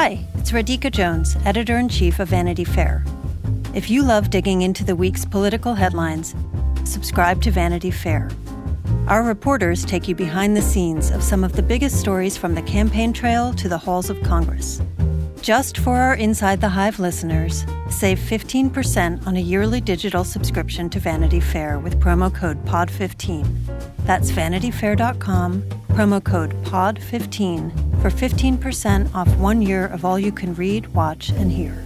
Hi, it's Radhika Jones, Editor-in-Chief of Vanity Fair. If you love digging into the week's political headlines, subscribe to Vanity Fair. Our reporters take you behind the scenes of some of the biggest stories from the campaign trail to the halls of Congress. Just for our Inside the Hive listeners, save 15% on a yearly digital subscription to Vanity Fair with promo code POD15. That's vanityfair.com, promo code POD15 for 15% off 1 year of all you can read, watch, and hear.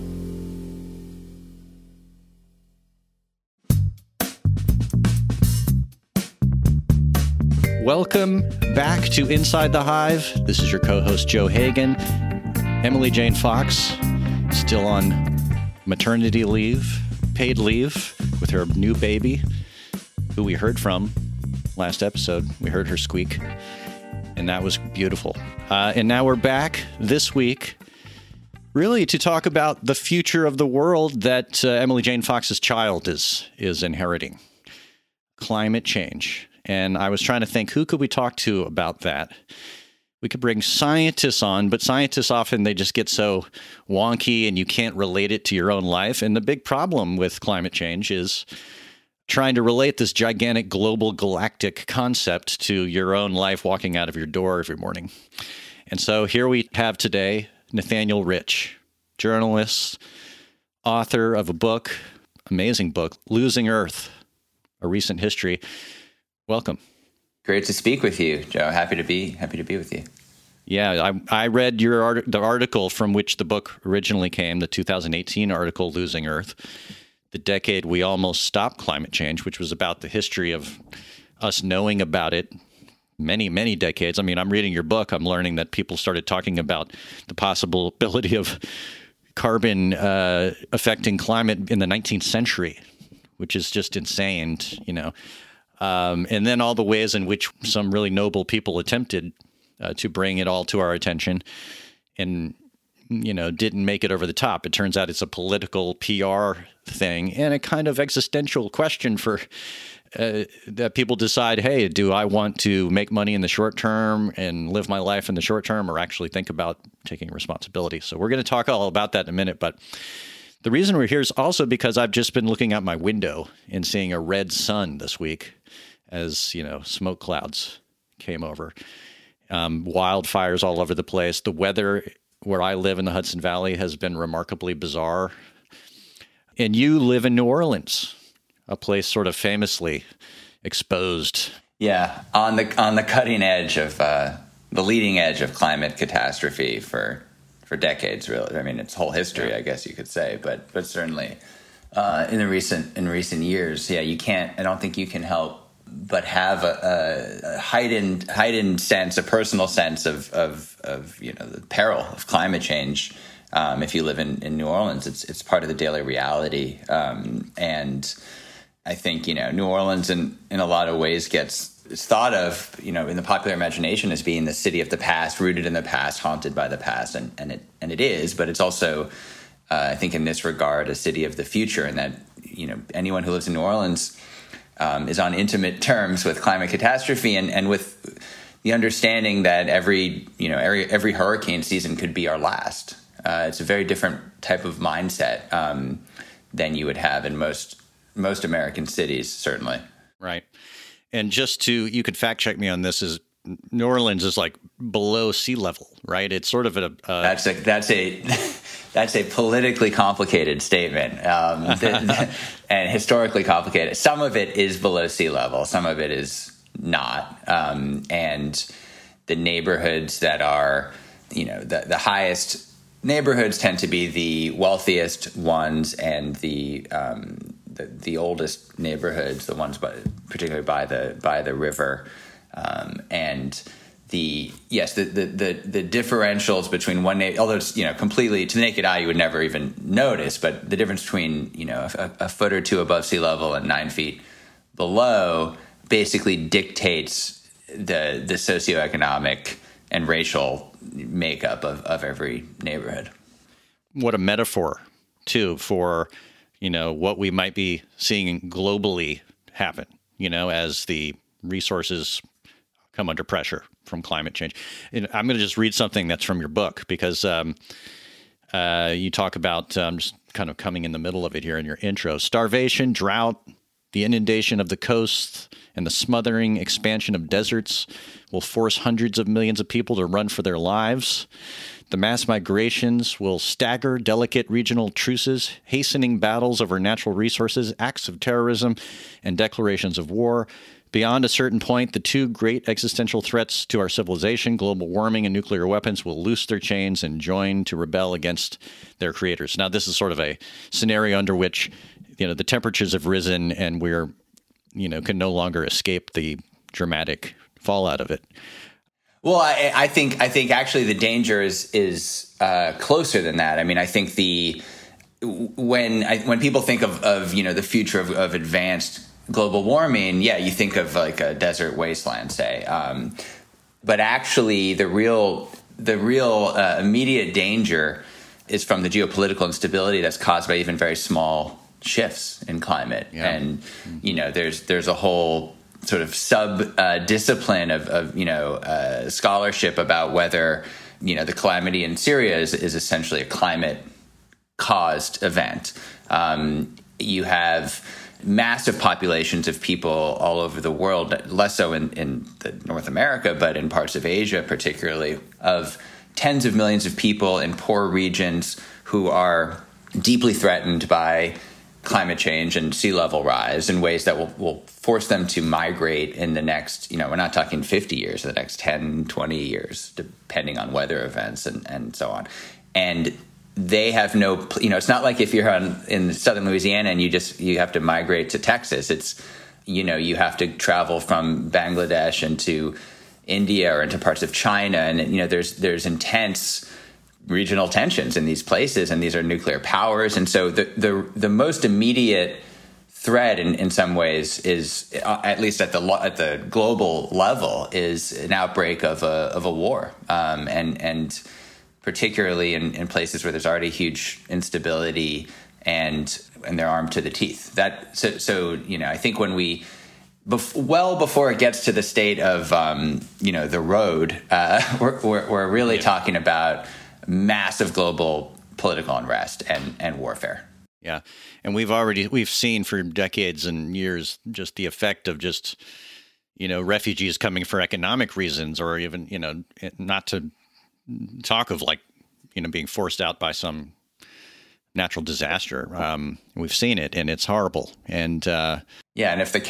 Welcome back to Inside the Hive. This is your co-host, Joe Hagan. Emily Jane Fox, still on maternity leave, paid leave, with her new baby, who we heard from last episode. We heard her squeak, and that was beautiful. And now we're back this week, really to talk about the future of the world that Emily Jane Fox's child is inheriting. Climate change. And I was trying to think, who could we talk to about that? We could bring scientists on, but scientists often, they just get so wonky and you can't relate it to your own life. And the big problem with climate change is trying to relate this gigantic global galactic concept to your own life walking out of your door every morning. And so here we have today Nathaniel Rich, journalist, author of a book, amazing book, Losing Earth, A Recent History. Welcome. Great to speak with you, Joe. Happy to be with you. Yeah, I read the article from which the book originally came, the 2018 article, Losing Earth, the decade we almost stopped climate change, which was about the history of us knowing about it many, many decades. I mean, I'm reading your book. I'm learning that people started talking about the possibility of carbon affecting climate in the 19th century, which is just insane, you know. And then all the ways in which some really noble people attempted to bring it all to our attention and, you know, didn't make it over the top. It turns out it's a political PR thing and a kind of existential question for that people decide, hey, do I want to make money in the short term and live my life in the short term or actually think about taking responsibility? So we're going to talk all about that in a minute, but the reason we're here is also because I've just been looking out my window and seeing a red sun this week as, you know, smoke clouds came over. Wildfires all over the place. The weather where I live in the Hudson Valley has been remarkably bizarre. And you live in New Orleans, a place sort of famously exposed. Yeah, on the cutting edge of the leading edge of climate catastrophe for decades, really. I mean, it's whole history, I guess you could say, but certainly in recent years, yeah, I don't think you can help but have a heightened sense, a personal sense of you know, the peril of climate change. If you live in New Orleans, it's part of the daily reality, and I think, you know, New Orleans in a lot of ways it's thought of, you know, in the popular imagination as being the city of the past, rooted in the past, haunted by the past, and it is, but it's also, I think, in this regard, a city of the future, and that, you know, anyone who lives in New Orleans is on intimate terms with climate catastrophe and with the understanding that every hurricane season could be our last. It's a very different type of mindset than you would have in most American cities, certainly. Right. And you could fact check me on this, is New Orleans is like below sea level, right? It's sort of that's a politically complicated statement, and historically complicated. Some of it is below sea level, some of it is not, and the neighborhoods that are, you know, the highest neighborhoods tend to be the wealthiest ones, and the oldest neighborhoods, the ones particularly by the river, and the differentials between one neighborhood, although it's, you know, completely to the naked eye you would never even notice, but the difference between, you know, a foot or two above sea level and 9 feet below basically dictates the socioeconomic and racial makeup of every neighborhood. What a metaphor, too, for, you know, what we might be seeing globally happen, you know, as the resources come under pressure from climate change. And I'm going to just read something that's from your book, because you talk about, just kind of coming in the middle of it here in your intro, starvation, drought, the inundation of the coasts, and the smothering expansion of deserts will force hundreds of millions of people to run for their lives. The mass migrations will stagger delicate regional truces, hastening battles over natural resources, acts of terrorism, and declarations of war. Beyond a certain point, the two great existential threats to our civilization, global warming and nuclear weapons, will loose their chains and join to rebel against their creators. Now, this is sort of a scenario under which, the temperatures have risen and we're, can no longer escape the dramatic fallout of it. Well, I think actually the danger is closer than that. I mean, I think when people think of the future of advanced global warming, you think of like a desert wasteland, say. But actually, the real immediate danger is from the geopolitical instability that's caused by even very small shifts in climate. Yeah. And there's a whole sort of discipline of scholarship about whether the calamity in Syria is essentially a climate caused event. You have massive populations of people all over the world, less so in North America, but in parts of Asia particularly, of tens of millions of people in poor regions who are deeply threatened by climate change and sea level rise in ways that will force them to migrate in the next, we're not talking 50 years, the next 10, 20 years, depending on weather events and so on. And they have no, it's not like if you're in southern Louisiana and you have to migrate to Texas. It's, you have to travel from Bangladesh into India or into parts of China. And, there's intense regional tensions in these places, and these are nuclear powers. And so the most immediate threat in some ways is, at least at the global level, is an outbreak of a war. And particularly in places where there's already huge instability and they're armed to the teeth. I think when before it gets to the state of the road, we're really talking about massive global political unrest and warfare. Yeah, and we've seen for decades and years just the effect of refugees coming for economic reasons, or even not to talk of being forced out by some natural disaster. We've seen it, and it's horrible. And and if the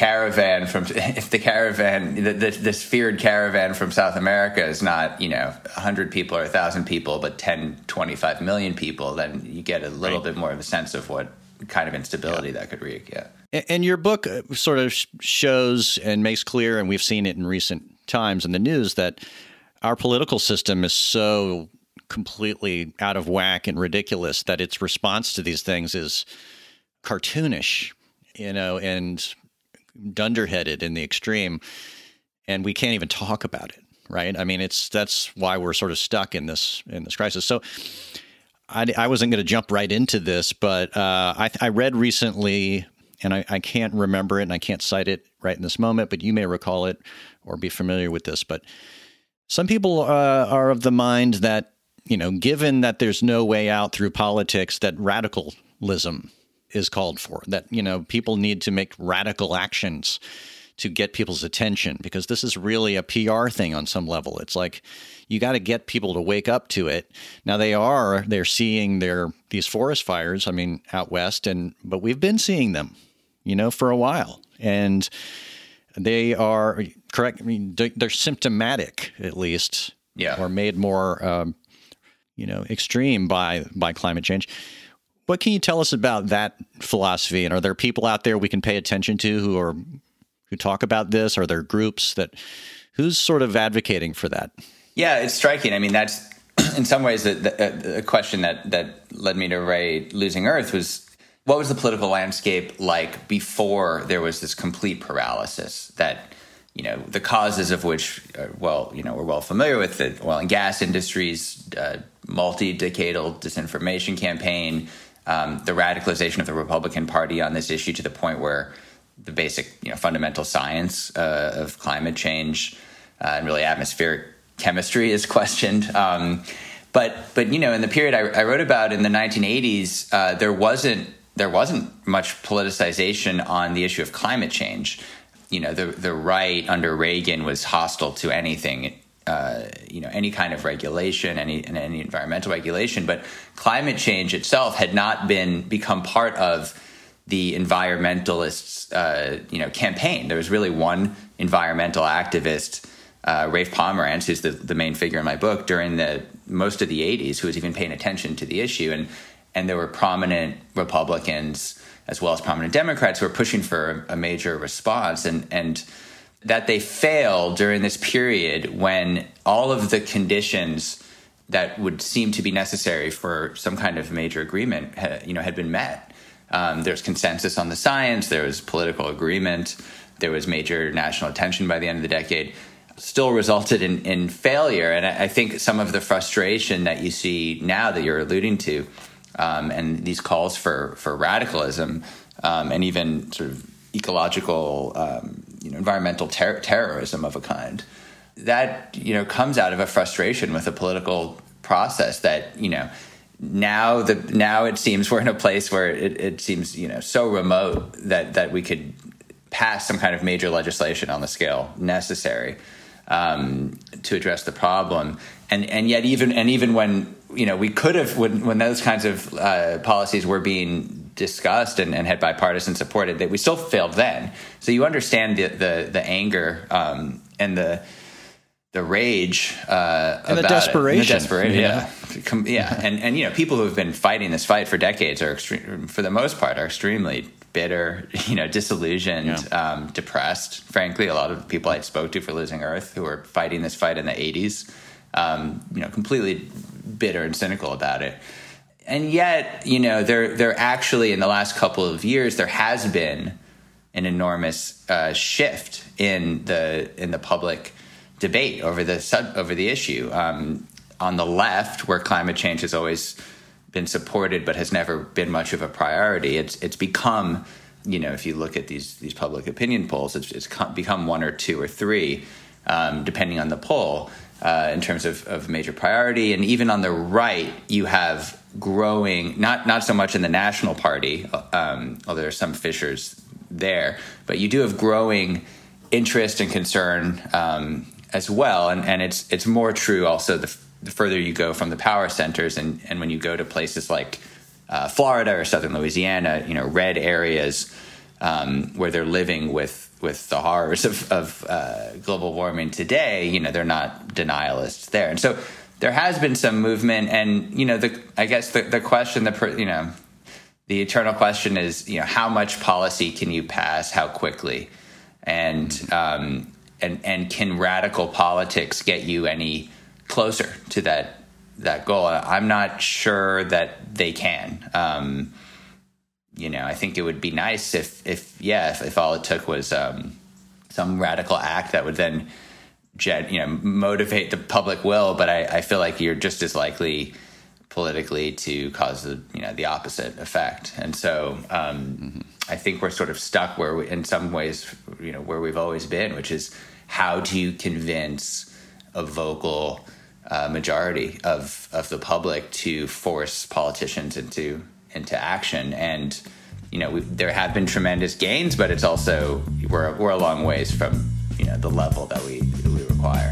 this feared caravan from South America is not 100 people or 1,000 people, but 10, 25 million people, then you get a little bit more of a sense of what kind of instability that could wreak. Yeah. And your book sort of shows and makes clear, and we've seen it in recent times in the news, that our political system is so completely out of whack and ridiculous that its response to these things is cartoonish, and dunderheaded in the extreme, and we can't even talk about it, right? I mean, that's why we're sort of stuck in this crisis. So I wasn't going to jump right into this, but I read recently, and I can't remember it, and I can't cite it right in this moment, but you may recall it or be familiar with this. But some people are of the mind that, given that there's no way out through politics, that radicalism is called for, that, people need to make radical actions to get people's attention, because this is really a PR thing on some level. It's like you got to get people to wake up to it. Now they're seeing these forest fires, out west, but we've been seeing them, for a while, and they are correct. They're symptomatic, at least, or made more, extreme by climate change. What can you tell us about that philosophy? And are there people out there we can pay attention to who talk about this? Are there groups who's sort of advocating for that? Yeah, it's striking. That's in some ways the question that led me to write Losing Earth was, what was the political landscape like before there was this complete paralysis that, the causes of which, we're well familiar with, the oil and gas industries, multi-decadal disinformation campaign, the radicalization of the Republican Party on this issue to the point where the basic, fundamental science of climate change and really atmospheric chemistry is questioned. But in the period I wrote about in the 1980s, there wasn't much politicization on the issue of climate change. The right under Reagan was hostile to anything, any kind of regulation, any environmental regulation. But climate change itself had not become part of the environmentalists' campaign. There was really one environmental activist, Rafe Pomerantz, who's the main figure in my book, during most of the 80s, who was even paying attention to the issue. And there were prominent Republicans as well as prominent Democrats who were pushing for a major response. And that they failed during this period when all of the conditions that would seem to be necessary for some kind of major agreement had been met. There's consensus on the science. There was political agreement. There was major national attention by the end of the decade. Still resulted in failure. And I think some of the frustration that you see now that you're alluding to, and these calls for radicalism, and even sort of ecological, environmental terrorism of a kind, that, comes out of a frustration with the political process that, now it seems we're in a place where it seems, so remote that we could pass some kind of major legislation on the scale necessary to address the problem, and yet even when we could have when those kinds of policies were being discussed and had bipartisan support, that we still failed then. So you understand the anger and the rage and the desperation. Yeah. And people who have been fighting this fight for decades are for the most part, are extremely bitter, disillusioned, depressed. Frankly, a lot of people I spoke to for Losing Earth who were fighting this fight in the 80s, completely bitter and cynical about it. And yet, there actually, in the last couple of years, there has been an enormous shift in the public debate over the issue. On the left, where climate change has always been supported but has never been much of a priority, it's become, if you look at these public opinion polls, it's become one or two or three, depending on the poll, in terms of major priority. And even on the right, you have growing, not so much in the National Party, although there are some fissures there, but you do have growing interest and concern as well. And it's more true also the further you go from the power centers, and when you go to places like Florida or southern Louisiana, red areas where they're living with the horrors of global warming today, they're not denialists there. And so there has been some movement, and I guess the question, the eternal question is, how much policy can you pass, how quickly, and can radical politics get you any closer to that goal? I'm not sure that they can. I think it would be nice if all it took was some radical act that would then motivate the public will. But I feel like you're just as likely politically to cause the opposite effect. And so I think we're sort of stuck where in some ways, where we've always been, which is how do you convince a vocal majority of the public to force politicians into action? And there have been tremendous gains, but it's also we're a long ways from the level that we require.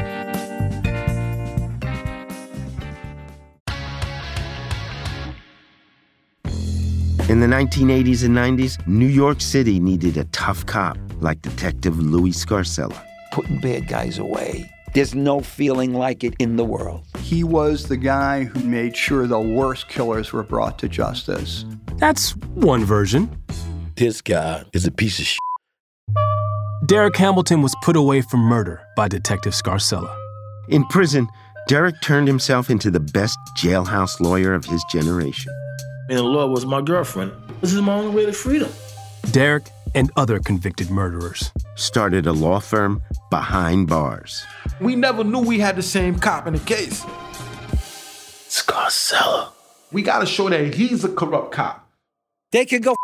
In the 1980s and 90s, New York City needed a tough cop like Detective Louis Scarcella. Putting bad guys away. There's no feeling like it in the world. He was the guy who made sure the worst killers were brought to justice. That's one version. This guy is a piece of shit. Derek Hamilton was put away for murder by Detective Scarcella. In prison, Derek turned himself into the best jailhouse lawyer of his generation. And the law was my girlfriend. This is my only way to freedom. Derek and other convicted murderers started a law firm behind bars. We never knew we had the same cop in the case. Scarcella. We gotta show that he's a corrupt cop. They can go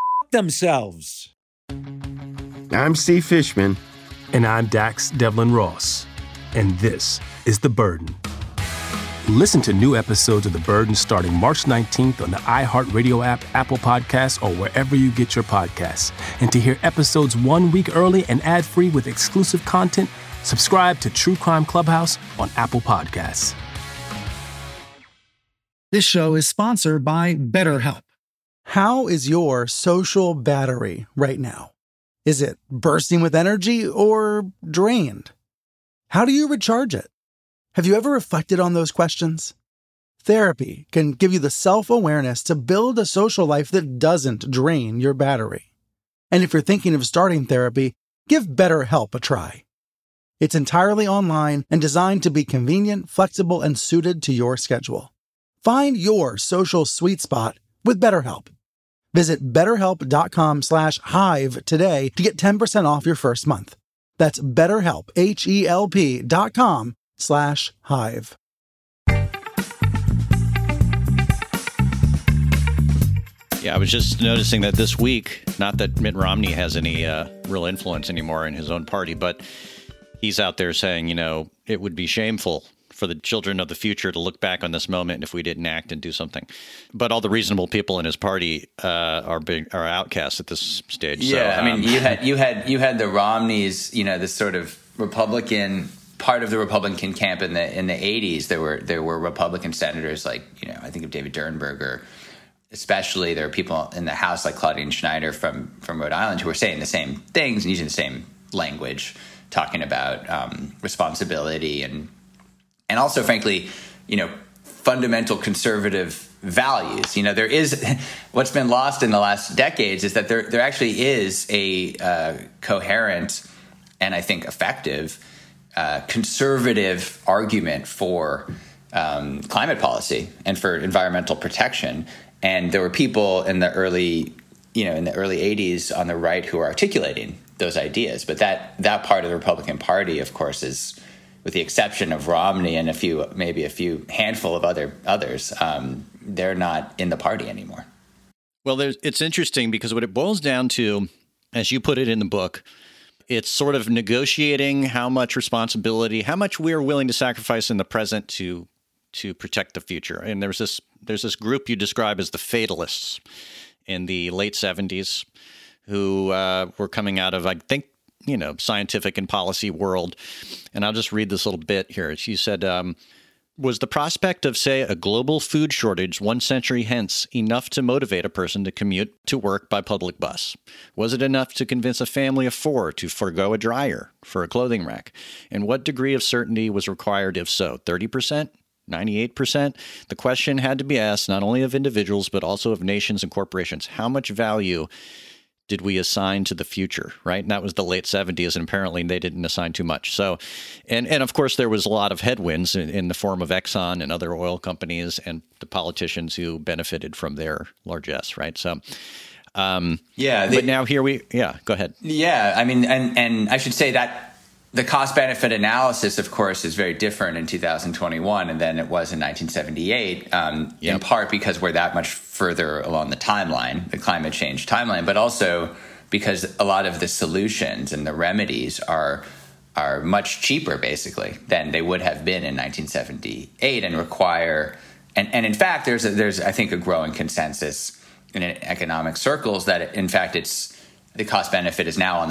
themselves. I'm Steve Fishman. And I'm Dax Devlin Ross. and this is The Burden. Listen to new episodes of The Burden starting March 19th on the iHeartRadio app, Apple Podcasts, or wherever you get your podcasts. And to hear episodes 1 week early and ad-free with exclusive content, subscribe to True Crime Clubhouse on Apple Podcasts. This show is sponsored by BetterHelp. How is your social battery right now? Is it bursting with energy or drained? How do you recharge it? Have you ever reflected on those questions? Therapy can give you the self-awareness to build a social life that doesn't drain your battery. And if you're thinking of starting therapy, give BetterHelp a try. It's entirely online and designed to be convenient, flexible, and suited to your schedule. Find your social sweet spot with BetterHelp. Visit BetterHelp.com/Hive today to get 10% off your first month. That's BetterHelp, HELP.com/Hive. Yeah, I was just noticing that this week, not that Mitt Romney has any real influence anymore in his own party, but he's out there saying, it would be shameful for the children of the future to look back on this moment if we didn't act and do something. But all the reasonable people in his party are outcasts at this stage. Yeah, so, I mean, you had the Romneys, this sort of Republican part of the Republican camp in the 80s. There were Republican senators like I think of David Dernberger. Especially, there are people in the House like Claudine Schneider from Rhode Island who were saying the same things and using the same language, talking about responsibility and also, frankly, fundamental conservative values. There is what's been lost in the last decades is that there actually is a coherent and I think effective conservative argument for climate policy and for environmental protection. And there were people in the early 80s on the right who were articulating those ideas. But that part of the Republican Party, of course, is, with the exception of Romney and maybe a few handful of others, they're not in the party anymore. Well, it's interesting because what it boils down to, as you put it in the book, it's sort of negotiating how much responsibility, how much we're willing to sacrifice in the present to protect the future. And there's this group you describe as the fatalists in the late 70s who were coming out of, I think, scientific and policy world. And I'll just read this little bit here. She said, was the prospect of, say, a global food shortage 1 century hence enough to motivate a person to commute to work by public bus? Was it enough to convince a family of 4 to forgo a dryer for a clothing rack? And what degree of certainty was required if so? 30%? 98%? The question had to be asked not only of individuals, but also of nations and corporations. How much value did we assign to the future, right? And that was the late 70s, and apparently they didn't assign too much. So, and of course, there was a lot of headwinds in the form of Exxon and other oil companies and the politicians who benefited from their largesse, right? So, but now here go ahead. Yeah, I mean, and I should say that the cost-benefit analysis, of course, is very different in 2021 than it was in 1978, in part because we're that much further along the timeline, the climate change timeline, but also because a lot of the solutions and the remedies are much cheaper, basically, than they would have been in 1978 and require – and in fact, there's I think, a growing consensus in economic circles that, in fact, the cost benefit is now on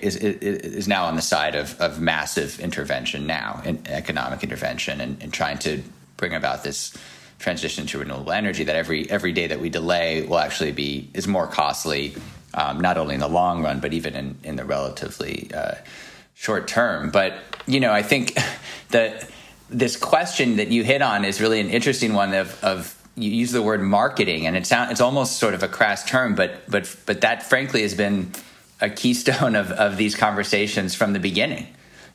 is now on the side of massive intervention now, in economic intervention, and trying to bring about this transition to renewable energy that every day that we delay will actually is more costly, not only in the long run but even in the relatively short term. But I think that this question that you hit on is really an interesting one of you use the word marketing, and it's almost sort of a crass term, but that frankly has been a keystone of these conversations from the beginning.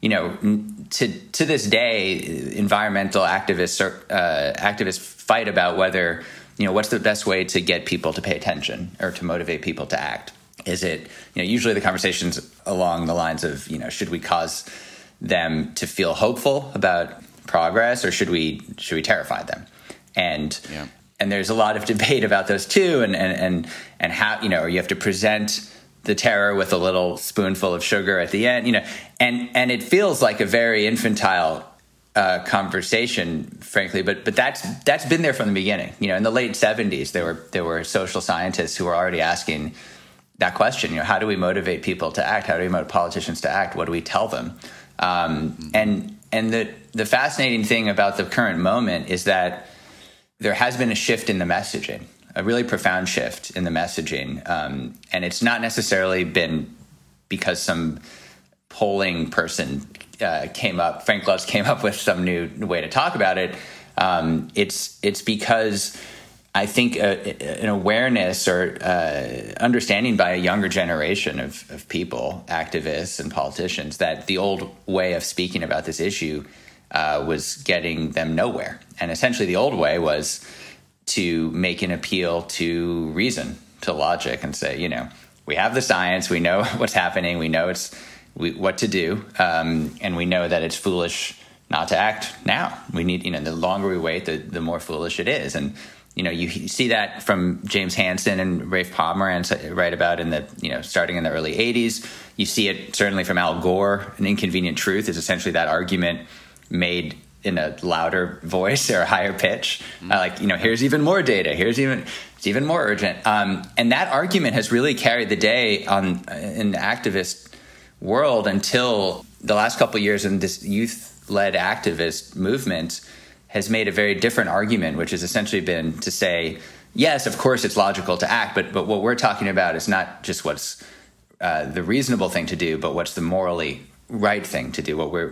To this day, environmental activists fight about whether what's the best way to get people to pay attention or to motivate people to act. Is it usually the conversations along the lines of should we cause them to feel hopeful about progress, or should we terrify them? And there's a lot of debate about those two, and how you have to present the terror with a little spoonful of sugar at the end, you know, and it feels like a very infantile conversation, frankly, but that's been there from the beginning. You know, in the late 70s, there were social scientists who were already asking that question. You know, how do we motivate people to act? How do we motivate politicians to act? What do we tell them? And the fascinating thing about the current moment is that there has been a shift in the messaging, a really profound shift in the messaging, and it's not necessarily been because some polling person Frank Luntz came up with some new way to talk about it. It's because I think an awareness or understanding by a younger generation of people, activists and politicians, that the old way of speaking about this issue was getting them nowhere. And essentially the old way was to make an appeal to reason, to logic, and say, you know, we have the science, we know what's happening, we know what to do, and we know that it's foolish not to act now. We need, you know, the longer we wait, the more foolish it is. And, you know, you see that from James Hansen and Rafe Pomeranz write about in the, you know, starting in the early 80s. You see it certainly from Al Gore. An Inconvenient Truth is essentially that argument made in a louder voice or a higher pitch. Like, you know, here's even more data. It's even more urgent. And that argument has really carried the day in the activist world until the last couple of years, in this youth-led activist movement has made a very different argument, which has essentially been to say, yes, of course it's logical to act, but what we're talking about is not just what's the reasonable thing to do, but what's the morally right thing to do. What we're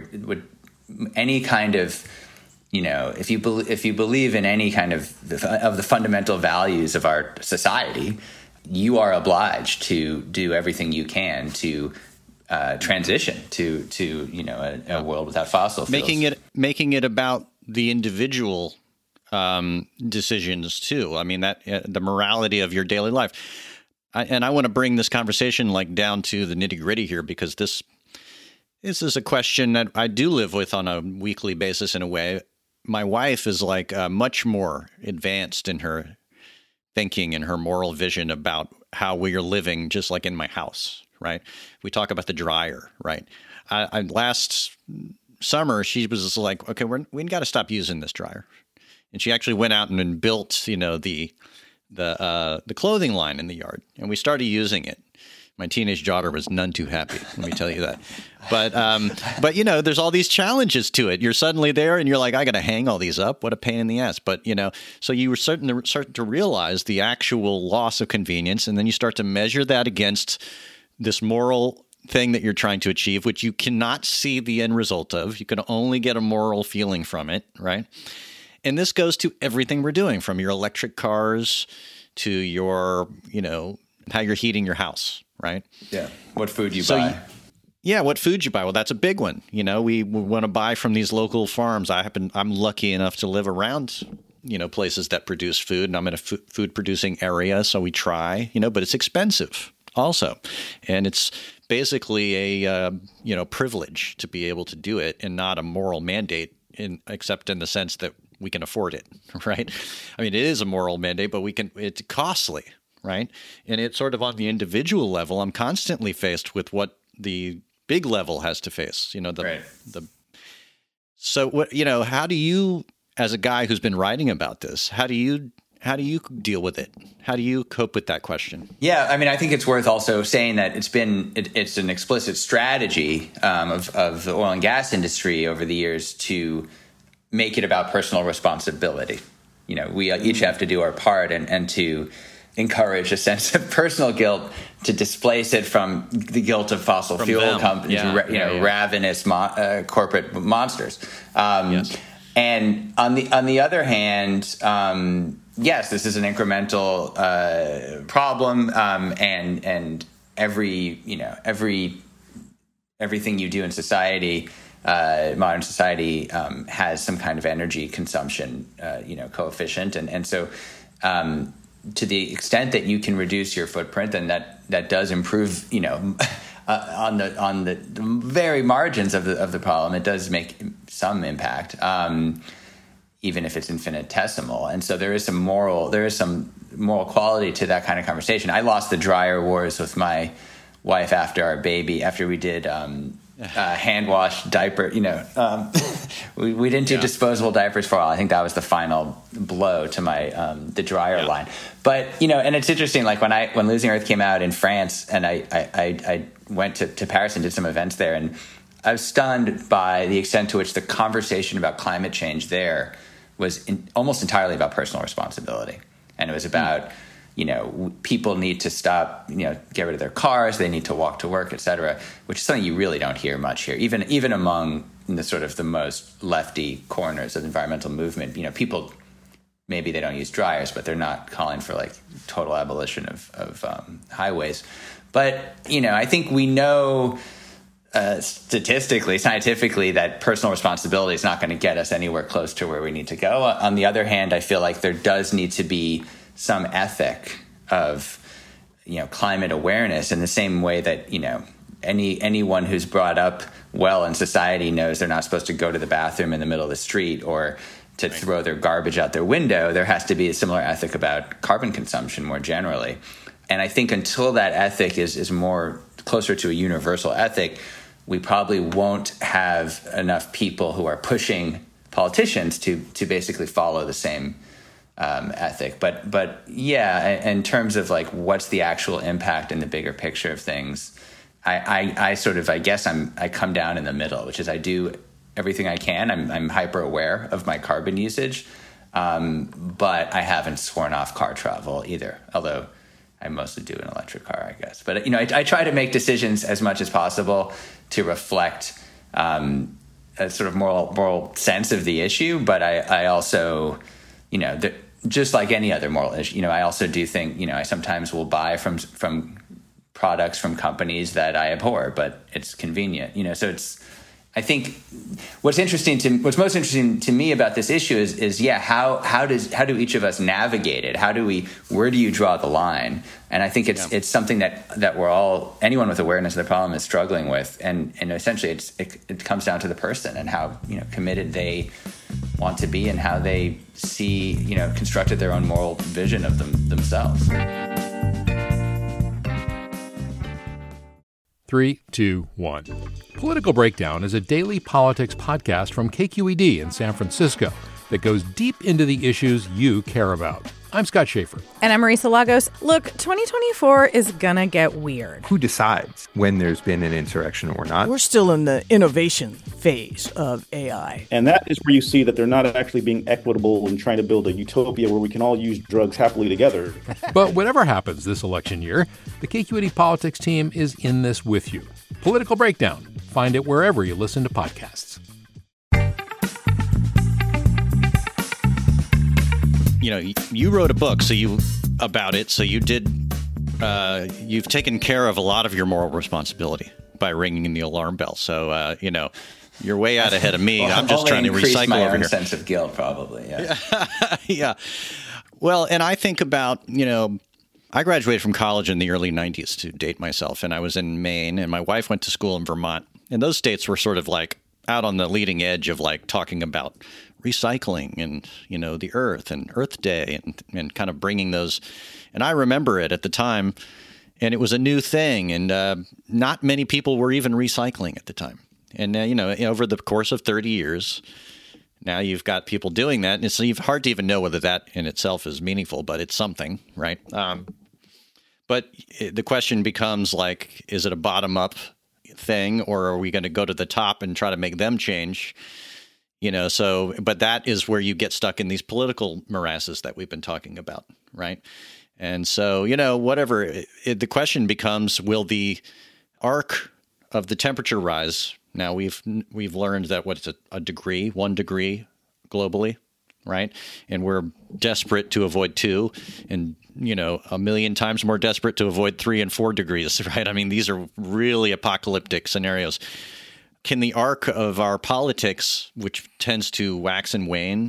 any kind of, you know, if you believe in any kind of the fundamental values of our society, you are obliged to do everything you can to transition to you know, a world without fossil fuels. Making it about the individual decisions too. I mean, that the morality of your daily life. I want to bring this conversation like down to the nitty gritty here, because this is a question that I do live with on a weekly basis in a way. My wife is like much more advanced in her thinking and her moral vision about how we are living, just like in my house, right? We talk about the dryer, right? Last summer, she was just like, okay, we got to stop using this dryer. And she actually went out and built, you know, the clothing line in the yard, and we started using it. My teenage daughter was none too happy, let me tell you that. But you know, there's all these challenges to it. You're suddenly there and you're like, I got to hang all these up. What a pain in the ass. But, you know, so you were starting to realize the actual loss of convenience. And then you start to measure that against this moral thing that you're trying to achieve, which you cannot see the end result of. You can only get a moral feeling from it, right? And this goes to everything we're doing, from your electric cars to your, you know, how you're heating your house, right? Yeah. What food you buy. What food you buy. Well, that's a big one. You know, we want to buy from these local farms. I'm lucky enough to live around, you know, places that produce food, and I'm in a food producing area, so we try, you know, but it's expensive also. And it's basically a, you know, privilege to be able to do it, and not a moral mandate, except in the sense that we can afford it, right? I mean, it is a moral mandate, but it's costly, right? And it's sort of on the individual level. I'm constantly faced with what the big level has to face, you know, so what, you know, how do you, as a guy who's been writing about this, how do you deal with it? How do you cope with that question? Yeah, I mean, I think it's worth also saying that it's an explicit strategy of the oil and gas industry over the years to make it about personal responsibility. You know, we each have to do our part and to encourage a sense of personal guilt, to displace it from the guilt of fossil fuel companies, ravenous corporate monsters. And on the other hand, yes, this is an incremental problem, and everything you do in society, modern society, has some kind of energy consumption, coefficient, and so. To the extent that you can reduce your footprint, then that does improve, on the very margins of the problem. It does make some impact. even if it's infinitesimal. And so there is some moral quality to that kind of conversation. I lost the dryer wars with my wife after we did hand wash diaper. We didn't do disposable diapers for a while. I think that was the final blow to my the dryer line. But and it's interesting. Like when Losing Earth came out in France, and I went to Paris and did some events there, and I was stunned by the extent to which the conversation about climate change there was almost entirely about personal responsibility, and it was about. People need to stop, get rid of their cars. They need to walk to work, et cetera, which is something you really don't hear much here, even among the sort of the most lefty corners of the environmental movement. People, maybe they don't use dryers, but they're not calling for like total abolition of highways. But, I think we know statistically, scientifically, that personal responsibility is not going to get us anywhere close to where we need to go. On the other hand, I feel like there does need to be some ethic of, climate awareness in the same way that, anyone who's brought up well in society knows they're not supposed to go to the bathroom in the middle of the street or to throw their garbage out their window. There has to be a similar ethic about carbon consumption more generally. And I think until that ethic is more closer to a universal ethic, we probably won't have enough people who are pushing politicians to basically follow the same ethic. But yeah, in terms of like what's the actual impact in the bigger picture of things, I guess I come down in the middle, which is I do everything I can. I'm hyper aware of my carbon usage, but I haven't sworn off car travel either, although I mostly do an electric car, I guess. But I try to make decisions as much as possible to reflect a sort of moral sense of the issue, but I also just like any other moral issue, I also do think, I sometimes will buy from products from companies that I abhor, but it's convenient, so it's, I think what's most interesting to me about this issue is how do each of us navigate it? Where do you draw the line? And I think it's something that we're all, anyone with awareness of the problem is struggling with. And essentially it comes down to the person and how, committed they want to be and how they see, constructed their own moral vision of themselves. 3, 2, 1. Political Breakdown is a daily politics podcast from KQED in San Francisco that goes deep into the issues you care about. I'm Scott Schaefer. And I'm Marisa Lagos. Look, 2024 is gonna get weird. Who decides when there's been an insurrection or not? We're still in the innovation phase of AI. And that is where you see that they're not actually being equitable and trying to build a utopia where we can all use drugs happily together. But whatever happens this election year, the KQED politics team is in this with you. Political Breakdown. Find it wherever you listen to podcasts. You wrote a book about it, so you did. You've taken care of a lot of your moral responsibility by ringing the alarm bell. So you're way out ahead of me. Well, I'm just trying to recycle my over own here. Sense of guilt, probably. Yeah. Yeah. Well, and I think about I graduated from college in the early 90s, to date myself, and I was in Maine, and my wife went to school in Vermont. And those states were sort of like out on the leading edge of like talking about recycling and, the Earth and Earth Day and kind of bringing those. And I remember it at the time, and it was a new thing, and not many people were even recycling at the time. And, over the course of 30 years, now you've got people doing that, and it's hard to even know whether that in itself is meaningful, but it's something, right? But the question becomes like, is it a bottom-up thing, or are we going to go to the top and try to make them change? But that is where you get stuck in these political morasses that we've been talking about, right? And so, whatever, the question becomes, will the arc of the temperature rise? Now, we've learned that what's a degree, 1 degree globally, right? And we're desperate to avoid 2, and, a million times more desperate to avoid 3 and 4 degrees, right? I mean, these are really apocalyptic scenarios. Can the arc of our politics, which tends to wax and wane,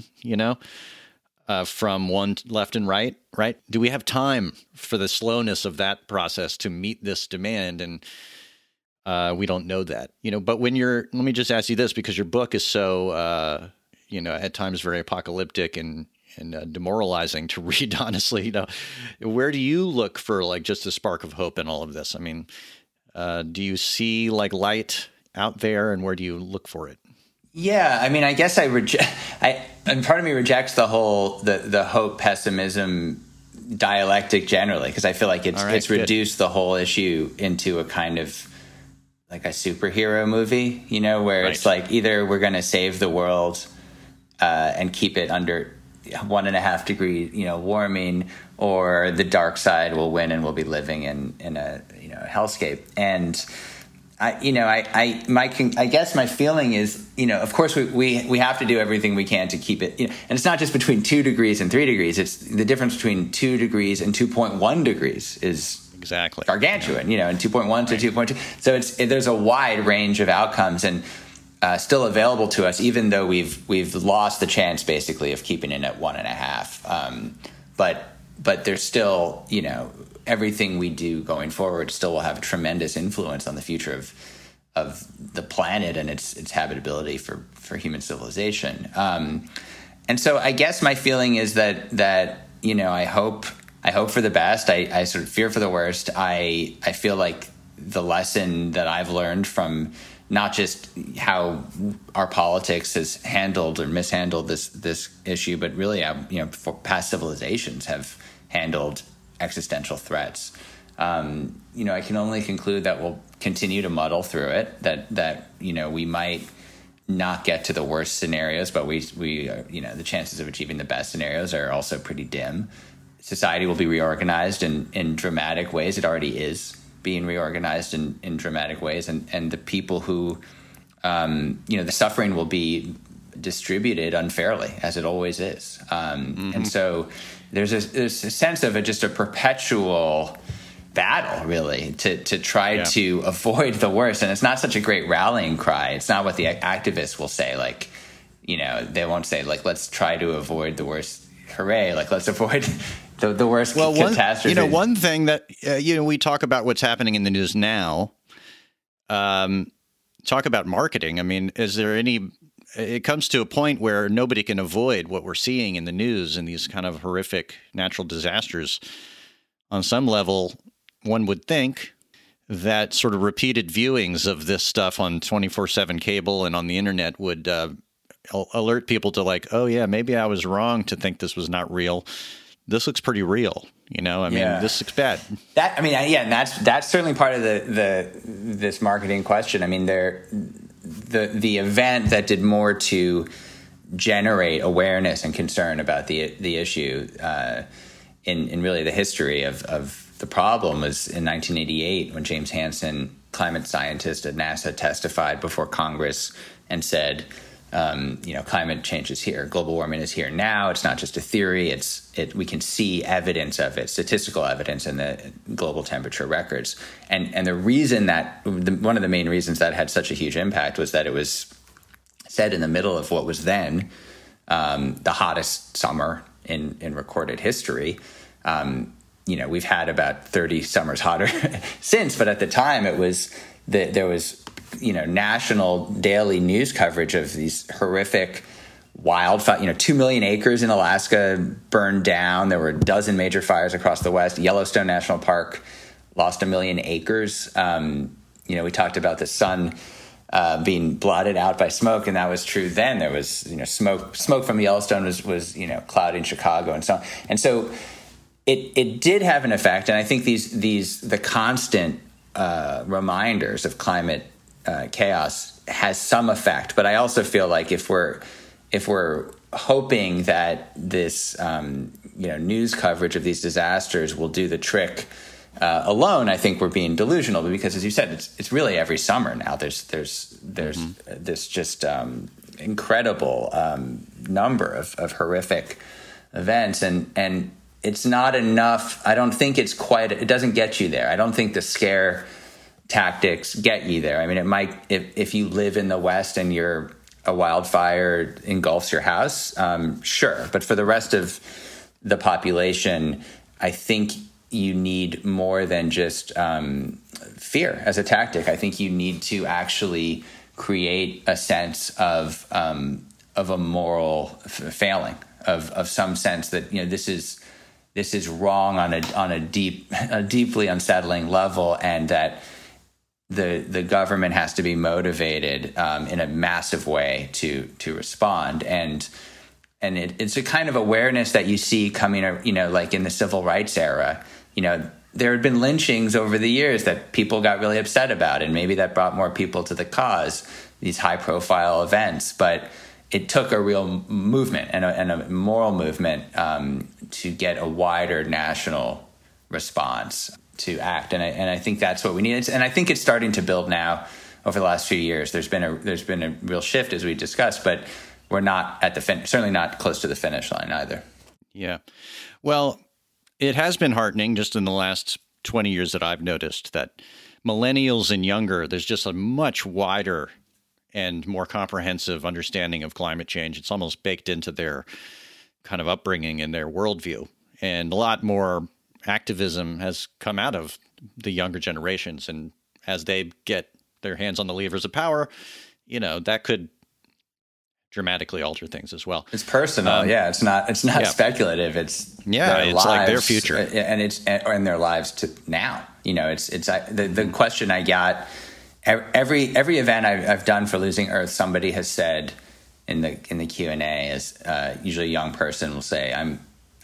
from one left and right? Do we have time for the slowness of that process to meet this demand? And we don't know that, But when let me just ask you this, because your book is so at times very apocalyptic and demoralizing to read, honestly. Where do you look for like just a spark of hope in all of this? I mean, do you see like light out there, and where do you look for it? Yeah, I mean, I guess and part of me rejects the whole the hope pessimism dialectic generally, because I feel like it's reduced the whole issue into a kind of like a superhero movie, where it's like either we're going to save the world and keep it under 1.5 degree, guarming, or the dark side will win and we'll be living in a hellscape. And I guess my feeling is, of course we have to do everything we can to keep it, and it's not just between 2 degrees and 3 degrees. It's the difference between 2 degrees and 2.1 degrees is exactly gargantuan, and 2.1 to 2.2. So there's a wide range of outcomes and still available to us, even though we've lost the chance basically of keeping it at 1.5. But there's still, everything we do going forward still will have a tremendous influence on the future of the planet and its habitability for human civilization. And so I guess my feeling is that I hope for the best. I sort of fear for the worst. I feel like the lesson that I've learned from not just how our politics has handled or mishandled this issue, but really past civilizations have handled existential threats. I can only conclude that we'll continue to muddle through it, that we might not get to the worst scenarios, but we the chances of achieving the best scenarios are also pretty dim. Society will be reorganized in dramatic ways. It already is being reorganized in dramatic ways, and the people who the suffering will be distributed unfairly, as it always is. And so there's a sense of just a perpetual battle, really, to try to avoid the worst. And it's not such a great rallying cry. It's not what the activists will say. Like, they won't say like, let's try to avoid the worst. Hooray! Like, let's avoid the worst catastrophe. One thing that we talk about what's happening in the news now. Talk about marketing. I mean, is there any? It comes to a point where nobody can avoid what we're seeing in the news and these kind of horrific natural disasters. On some level, one would think that sort of repeated viewings of this stuff on 24/7 cable and on the internet would alert people to like, oh yeah, maybe I was wrong to think this was not real. This looks pretty real, this looks bad. And that's certainly part of this marketing question. I mean, the event that did more to generate awareness and concern about the issue in really the history of the problem was in 1988 when James Hansen, climate scientist at NASA, testified before Congress and said, climate change is here. Global warming is here now. It's not just a theory. We can see evidence of it, statistical evidence in the global temperature records. And the reason one of the main reasons that had such a huge impact was that it was said in the middle of what was then the hottest summer in recorded history. We've had about 30 summers hotter since, but at the time there was national daily news coverage of these horrific wildfire. 2 million acres in Alaska burned down. There were a dozen major fires across the West. Yellowstone National Park lost 1 million acres. We talked about the sun being blotted out by smoke, and that was true then. There was smoke from Yellowstone was clouding Chicago and so on. And so it did have an effect. And I think the constant reminders of climate chaos has some effect, but I also feel like if we're hoping that this news coverage of these disasters will do the trick alone, I think we're being delusional. Because as you said, it's really every summer now. There's this just incredible number of horrific events, and it's not enough. I don't think it doesn't get you there. I don't think the scare tactics get you there. I mean, it might, if you live in the West and a wildfire engulfs your house, sure. But for the rest of the population, I think you need more than just fear as a tactic. I think you need to actually create a sense of a moral failing of some sense that, you know, this is wrong on a deeply unsettling level, and that the government has to be motivated in a massive way to respond. And it's a kind of awareness that you see coming, you know, like in the civil rights era. You know, there had been lynchings over the years that people got really upset about, and maybe that brought more people to the cause, these high-profile events. But it took a real movement and a moral movement to get a wider national response to act, and I think that's what we need. And I think it's starting to build now over the last few years. There's been a real shift, as we discussed, but we're not at the certainly not close to the finish line either. Yeah, well, it has been heartening just in the last 20 years that I've noticed that millennials and younger, there's just a much wider and more comprehensive understanding of climate change. It's almost baked into their kind of upbringing and their worldview. And a lot more activism has come out of the younger generations. And as they get their hands on the levers of power, you know, that could dramatically alter things as well. It's personal. It's not speculative. It's lives, like their future, and it's and their lives to now. You know, it's the question I got every event I've done for Losing Earth. Somebody has said in the Q&A, is usually a young person will say, I'm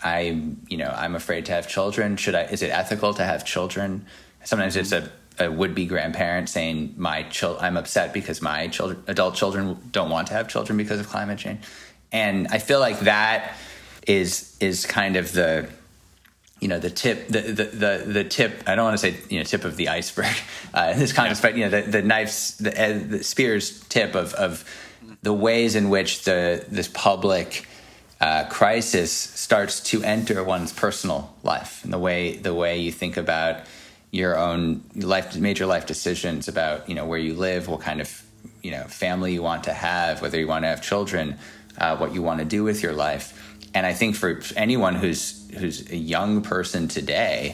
afraid to have children. Is it ethical to have children? Sometimes it's a would-be grandparent saying, I'm upset because my adult children don't want to have children because of climate change. And I feel like that is kind of the tip, the tip. I don't want to say, you know, tip of the iceberg. This kind of, but, you know, the spear's tip of the ways in which this public crisis starts to enter one's personal life, and the way you think about your own major life decisions about, you know, where you live, what kind of, you know, family you want to have, whether you want to have children, what you want to do with your life. And I think for anyone who's a young person today,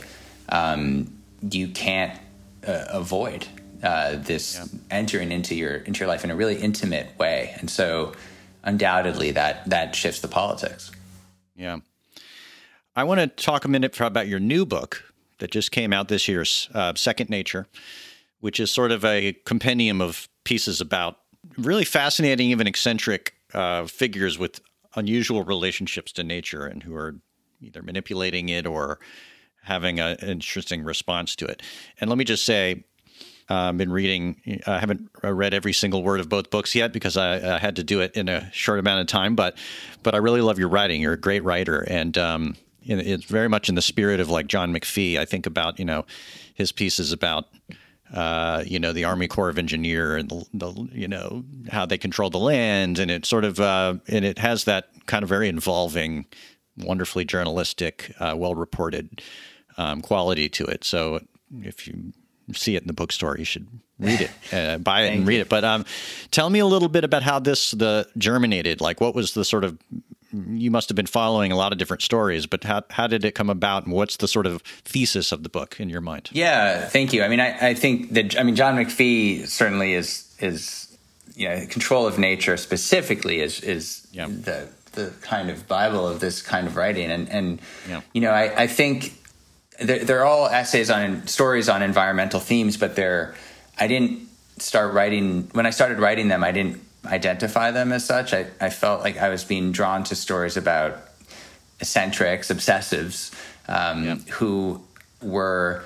you can't avoid this entering into your life in a really intimate way. And so undoubtedly that shifts the politics. Yeah. I want to talk a minute about your new book that just came out this year, Second Nature, which is sort of a compendium of pieces about really fascinating, even eccentric figures with unusual relationships to nature and who are either manipulating it or having an interesting response to it. And let me just say, I've been reading, I haven't read every single word of both books yet because I had to do it in a short amount of time, but I really love your writing. You're a great writer. And it's very much in the spirit of like John McPhee. I think about, you know, his pieces about, you know, the Army Corps of Engineer and the you know, how they control the land. And it sort of, and it has that kind of very involving, wonderfully journalistic, well-reported quality to it. So if you see it in the bookstore, you should read it, buy it and read it. But tell me a little bit about how this germinated. Like, what was the sort of, you must have been following a lot of different stories, but how did it come about, and what's the sort of thesis of the book in your mind? Yeah, thank you. I mean, I think that, John McPhee certainly is you know, control of nature specifically is the kind of Bible of this kind of writing. And you know, I think they're all essays on stories on environmental themes, but I didn't start writing, when I started writing them, I didn't identify them as such. I felt like I was being drawn to stories about eccentrics, obsessives, who were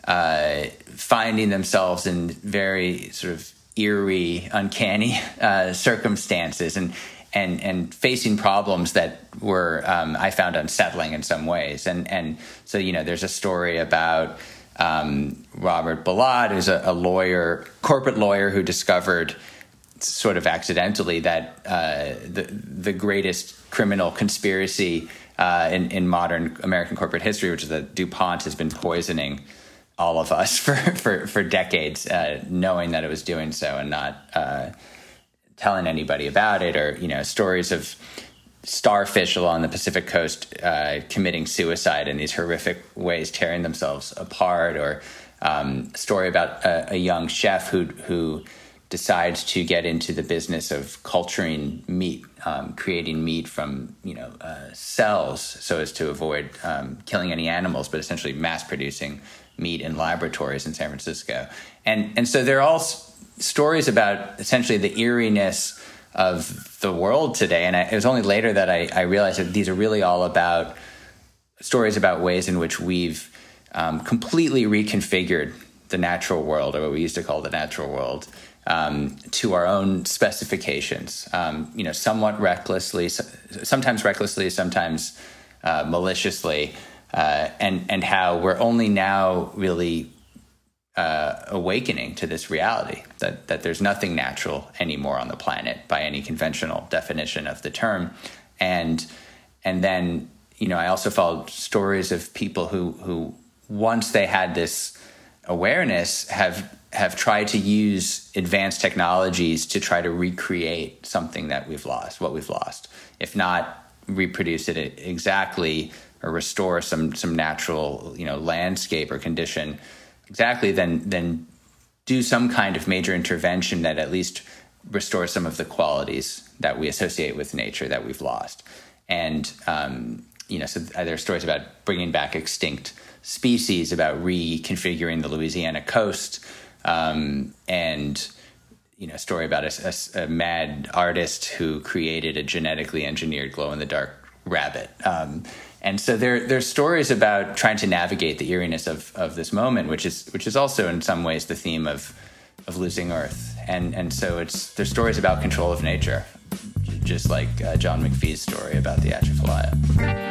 finding themselves in very sort of eerie, uncanny circumstances and facing problems that were I found unsettling in some ways. And so, you know, there's a story about Robert Balad, who's a lawyer, corporate lawyer, who discovered sort of accidentally that the greatest criminal conspiracy in modern American corporate history, which is that DuPont has been poisoning all of us for decades, knowing that it was doing so and not telling anybody about it, or, you know, stories of starfish along the Pacific coast committing suicide in these horrific ways, tearing themselves apart, or a story about a young chef who decides to get into the business of culturing meat, creating meat from cells, so as to avoid killing any animals, but essentially mass producing meat in laboratories in San Francisco. And so they're all stories about essentially the eeriness of the world today. And it was only later that I realized that these are really all about stories about ways in which we've completely reconfigured the natural world, or what we used to call the natural world, to our own specifications, somewhat recklessly, sometimes maliciously, and how we're only now really awakening to this reality that there's nothing natural anymore on the planet by any conventional definition of the term. And then, I also followed stories of people who once they had this awareness have tried to use advanced technologies to try to recreate something that we've lost, if not reproduce it exactly or restore some natural landscape or condition exactly, then do some kind of major intervention that at least restores some of the qualities that we associate with nature that we've lost. And so there are stories about bringing back extinct species, about reconfiguring the Louisiana coast, and a story about a mad artist who created a genetically engineered glow-in-the-dark rabbit. And so there's stories about trying to navigate the eeriness of this moment, which is also in some ways the theme of losing Earth. And so there's stories about control of nature, just like John McPhee's story about the Atchafalaya.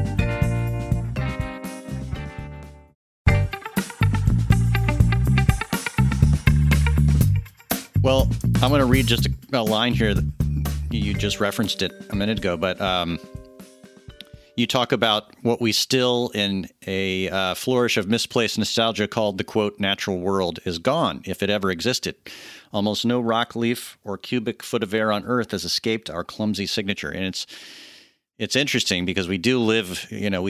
Well, I'm going to read just a line here that you just referenced it a minute ago, but you talk about what we still, in a flourish of misplaced nostalgia, called the, quote, natural world is gone, if it ever existed. Almost no rock leaf or cubic foot of air on Earth has escaped our clumsy signature. And it's interesting because we do live,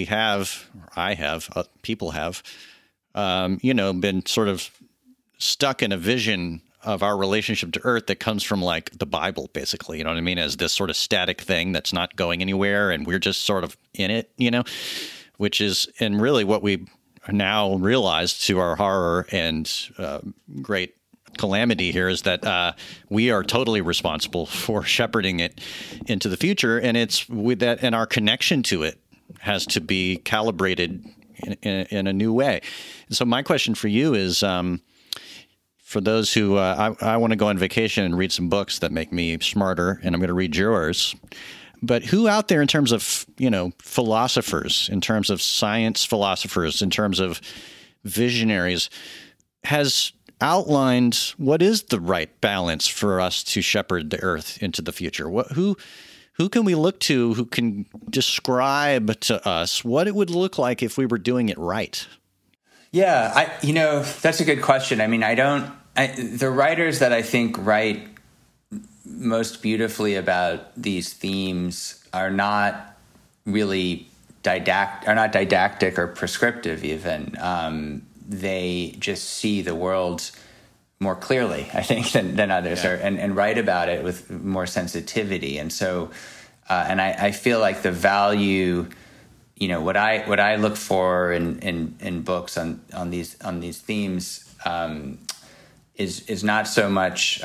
people have, been sort of stuck in a vision of our relationship to Earth that comes from like the Bible, basically, you know what I mean? As this sort of static thing that's not going anywhere and we're just sort of in it, which is, and really what we now realize to our horror and great calamity here is that we are totally responsible for shepherding it into the future. And it's with that, and our connection to it has to be calibrated in a new way. And so my question for you is, for those who, I want to go on vacation and read some books that make me smarter, and I'm going to read yours. But who out there in terms of, philosophers, in terms of science philosophers, in terms of visionaries, has outlined what is the right balance for us to shepherd the Earth into the future? Who can we look to who can describe to us what it would look like if we were doing it right? Yeah, that's a good question. I mean, the writers that I think write most beautifully about these themes are not really didactic or prescriptive even. They just see the world more clearly, I think, than others, and write about it with more sensitivity. And so, and I feel like the value, what I look for in books on these themes is not so much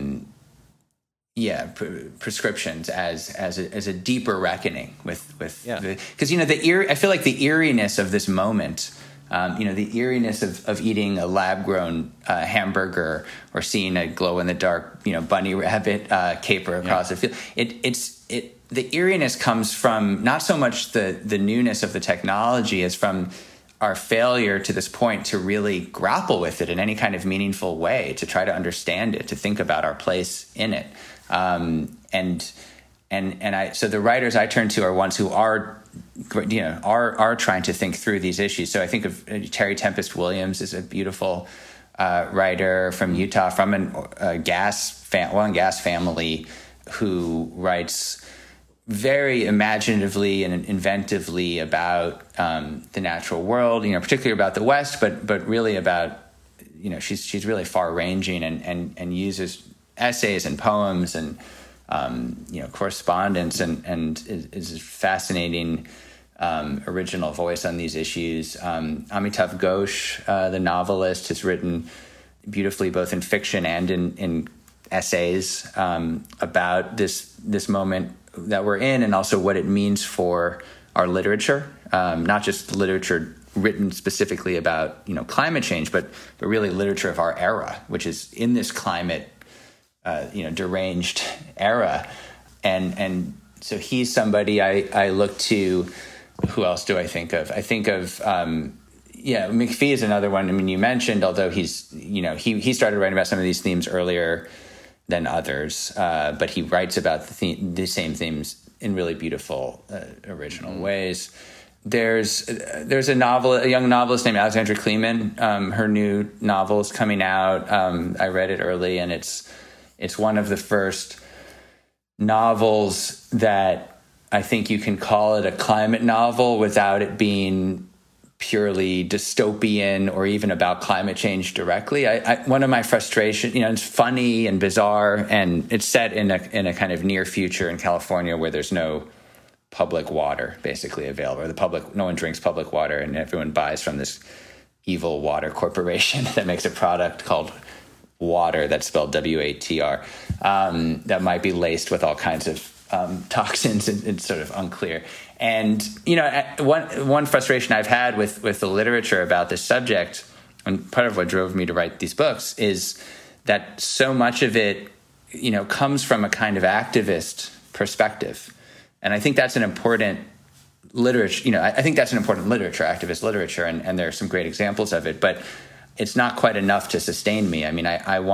prescriptions as a deeper reckoning with because I feel like the eeriness of this moment, the eeriness of eating a lab-grown hamburger or seeing a glow-in-the-dark bunny rabbit caper across the field. The eeriness comes from not so much the newness of the technology as from our failure to this point to really grapple with it in any kind of meaningful way, to try to understand it, to think about our place in it. So the writers I turn to are ones who are trying to think through these issues. So I think of Terry Tempest Williams is a beautiful writer from Utah, from oil and gas family, who writes very imaginatively and inventively about the natural world, particularly about the West, but really about she's really far ranging and uses essays and poems and correspondence and is a fascinating original voice on these issues. Amitav Ghosh, the novelist, has written beautifully both in fiction and in essays about this moment that we're in, and also what it means for our literature, not just literature written specifically about climate change, but really literature of our era, which is in this climate deranged era, and so he's somebody I look to. Who else do I think of? I think of McPhee is another one. I mean, you mentioned, although he started writing about some of these themes earlier than others, but he writes about the same themes in really beautiful, original ways. There's a young novelist named Alexandra Kleeman. Her new novel is coming out. I read it early, and it's one of the first novels that I think you can call it a climate novel without it being purely dystopian or even about climate change directly. One of my frustrations, it's funny and bizarre, and it's set in a kind of near future in California where there's no public water basically available, or no one drinks public water, and everyone buys from this evil water corporation that makes a product called water, that's spelled WATR, that might be laced with all kinds of toxins, and it's sort of unclear. And one frustration I've had with the literature about this subject, and part of what drove me to write these books, is that so much of it comes from a kind of activist perspective, and I think that's an important literature. I think that's an important literature, activist literature, and there are some great examples of it, but it's not quite enough to sustain me. I mean,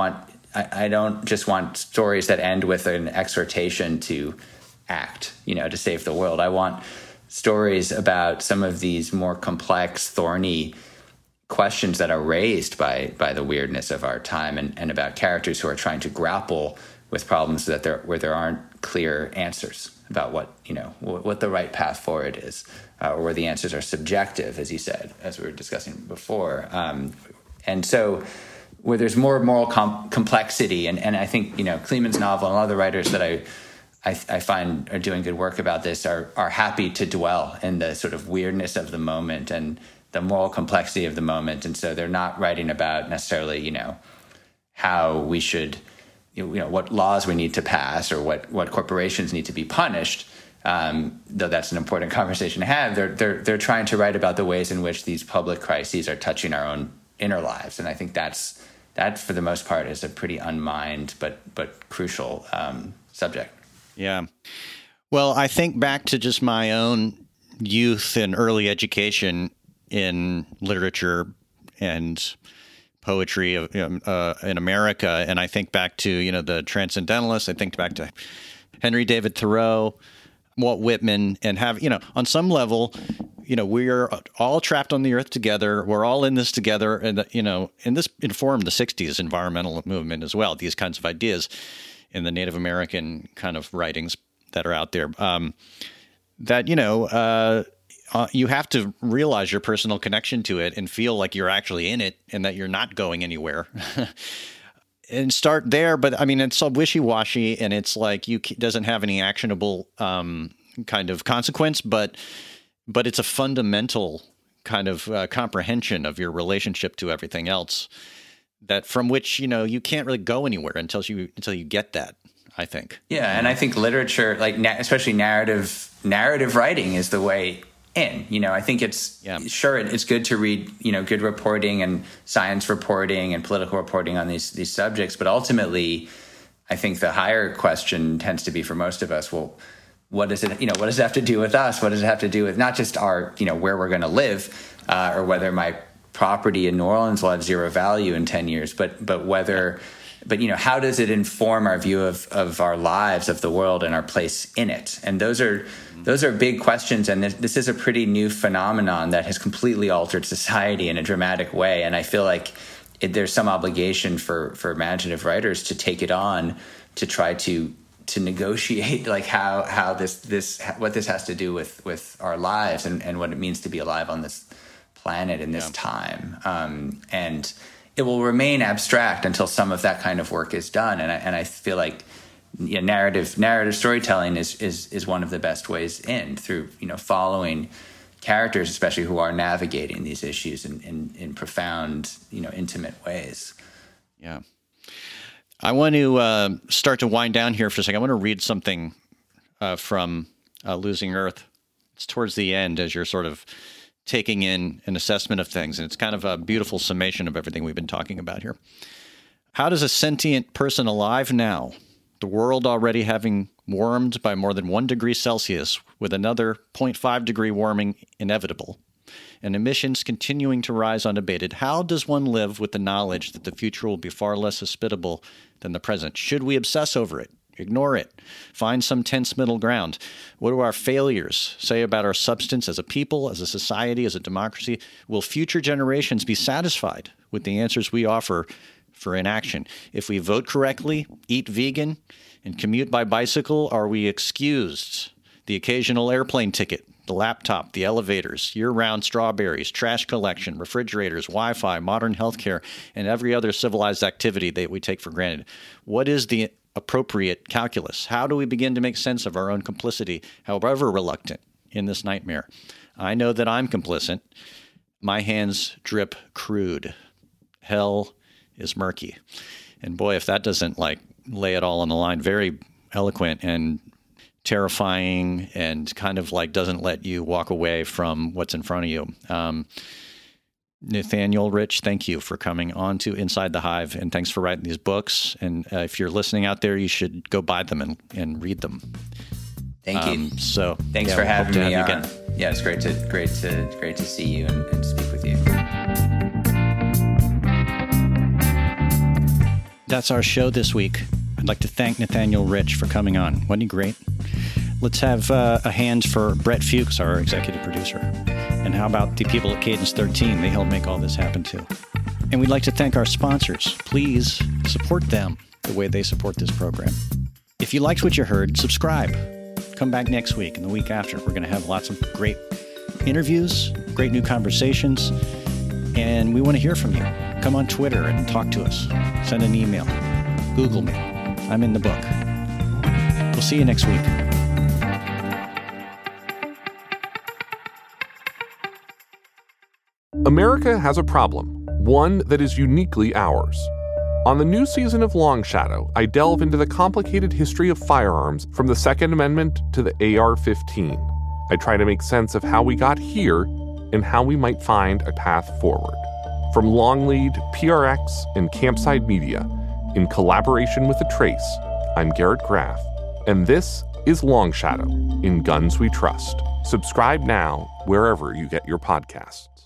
I don't just want stories that end with an exhortation to act, to save the world. I want stories about some of these more complex, thorny questions that are raised by the weirdness of our time, and about characters who are trying to grapple with problems where there aren't clear answers about what the right path forward is, or where the answers are subjective, as you said, as we were discussing before. And so where there's more moral complexity, and I think Kleeman's novel and a lot of the writers that I find are doing good work about this are happy to dwell in the sort of weirdness of the moment and the moral complexity of the moment, and so they're not writing about necessarily how we should what laws we need to pass or what corporations need to be punished. Though that's an important conversation to have, they're trying to write about the ways in which these public crises are touching our own inner lives, and I think that for the most part is a pretty unmined but crucial subject. Yeah. Well, I think back to just my own youth and early education in literature and poetry in America, and I think back to the Transcendentalists. I think back to Henry David Thoreau, Walt Whitman, and have on some level, we're all trapped on the earth together. We're all in this together, and and this informed the '60s environmental movement as well. These kinds of ideas in the Native American kind of writings that are out there. You have to realize your personal connection to it and feel like you're actually in it and that you're not going anywhere. And start there, but I mean, it's so wishy-washy, and it's like doesn't have any actionable kind of consequence, but it's a fundamental kind of comprehension of your relationship to everything else, that from which you can't really go anywhere until you get that, I think. Yeah, and I think literature, especially narrative writing, is the way in. I think it's good to read good reporting and science reporting and political reporting on these subjects, but ultimately I think the higher question tends to be for most of us, well, what does it have to do with us? What does it have to do with not just our where we're going to live, or whether my property in New Orleans will have zero value in 10 years, but how does it inform our view of our lives, of the world, and our place in it? And those are big questions, and this is a pretty new phenomenon that has completely altered society in a dramatic way. And I feel like there's some obligation for imaginative writers to take it on, to try to negotiate how what this has to do with our lives and what it means to be alive on this planet in this time. And it will remain abstract until some of that kind of work is done. And I feel like narrative storytelling is one of the best ways in, through following characters, especially who are navigating these issues in profound, intimate ways. Yeah. I want to start to wind down here for a second. I want to read something from Losing Earth. It's towards the end as you're sort of taking in an assessment of things. And it's kind of a beautiful summation of everything we've been talking about here. How does a sentient person alive now, the world already having warmed by more than 1 degree Celsius, with another 0.5 degree warming inevitable, and emissions continuing to rise unabated, how does one live with the knowledge that the future will be far less hospitable than the present? Should we obsess over it? Ignore it? Find some tense middle ground? What do our failures say about our substance as a people, as a society, as a democracy? Will future generations be satisfied with the answers we offer for inaction? If we vote correctly, eat vegan, and commute by bicycle, are we excused? The occasional airplane ticket, the laptop, the elevators, year-round strawberries, trash collection, refrigerators, Wi-Fi, modern healthcare, and every other civilized activity that we take for granted. What is the appropriate calculus? How do we begin to make sense of our own complicity, however reluctant, in this nightmare? I know that I'm complicit. My hands drip crude. Hell is murky. And boy, if that doesn't lay it all on the line, very eloquent and terrifying, and kind of doesn't let you walk away from what's in front of you. Nathaniel Rich, thank you for coming on to Inside the Hive, and thanks for writing these books. And if you're listening out there, you should go buy them and read them. Thank you. So thanks for having me on. Again. Yeah, it's great to see you and speak with you. That's our show this week. I'd like to thank Nathaniel Rich for coming on. Wasn't he great? Let's have a hand for Brett Fuchs, our executive producer. And how about the people at Cadence 13? They helped make all this happen too. And we'd like to thank our sponsors. Please support them the way they support this program. If you liked what you heard, subscribe. Come back next week and the week after. We're going to have lots of great interviews, great new conversations, and we want to hear from you. Come on Twitter and talk to us. Send an email. Google me. I'm in the book. We'll see you next week. America has a problem, one that is uniquely ours. On the new season of Long Shadow, I delve into the complicated history of firearms from the Second Amendment to the AR-15. I try to make sense of how we got here and how we might find a path forward. From Longlead, PRX, and Campside Media, in collaboration with The Trace, I'm Garrett Graff, and this is Long Shadow, in Guns We Trust. Subscribe now wherever you get your podcasts.